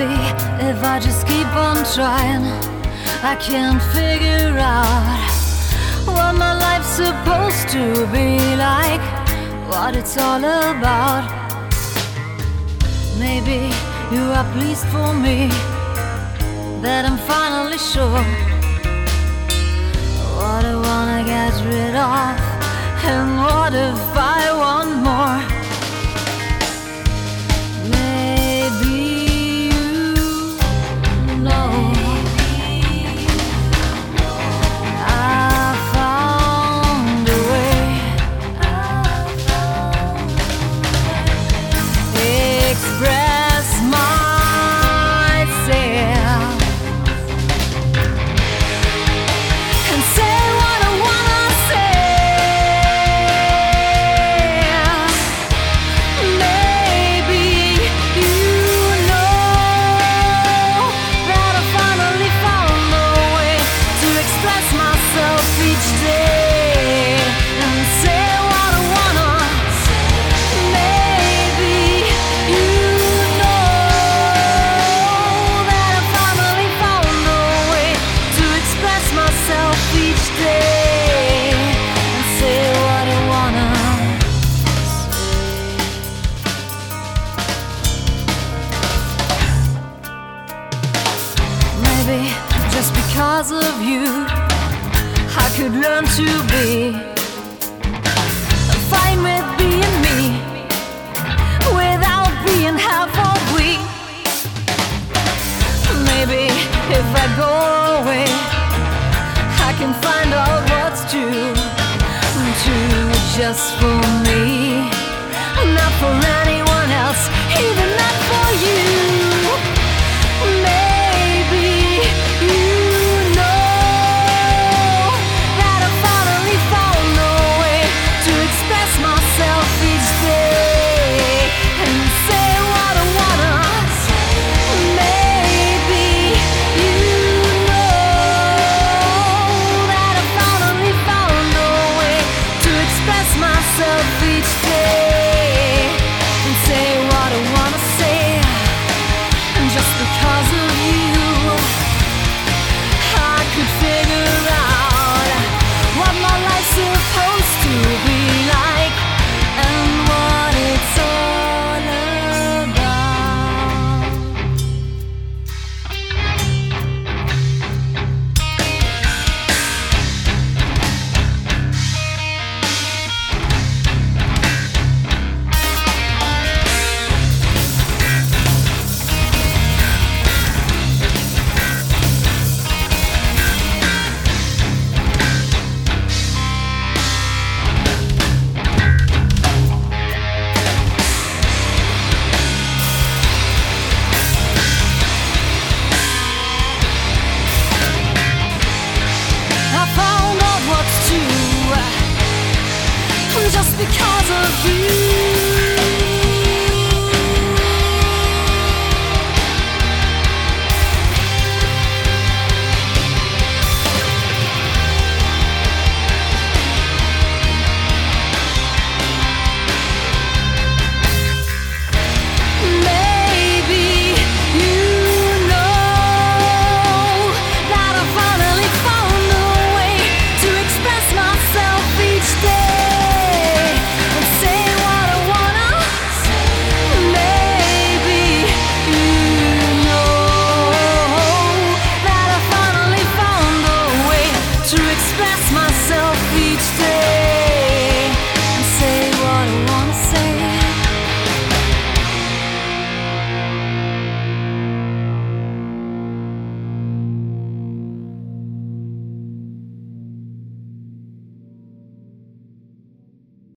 Maybe if I just keep on trying, I can't figure out what my life's supposed to be like, what it's all about. Maybe you are pleased for me that I'm finally sure what I wanna get rid of, and what if I want more? Maybe you know I found a way. Express myself and say what I wanna say. Maybe you know that I finally found a way to express myself each day and say what I wanna. Maybe you know that I finally found a way to express myself each day and say what I wanna say. Maybe just because of you, I could learn to be fine with being me, without being half or weak. Maybe if I go away, I can find out what's true just for me, not for anyone else, even not for you. Maybe you know that I finally found a way to express myself each day and say what I wanna. Maybe you know that I finally found a way to express myself each day and say what I wanna say. And just because of you, I could figure out what my life's supposed to be like and what it's all about. I found out what's true just because of you.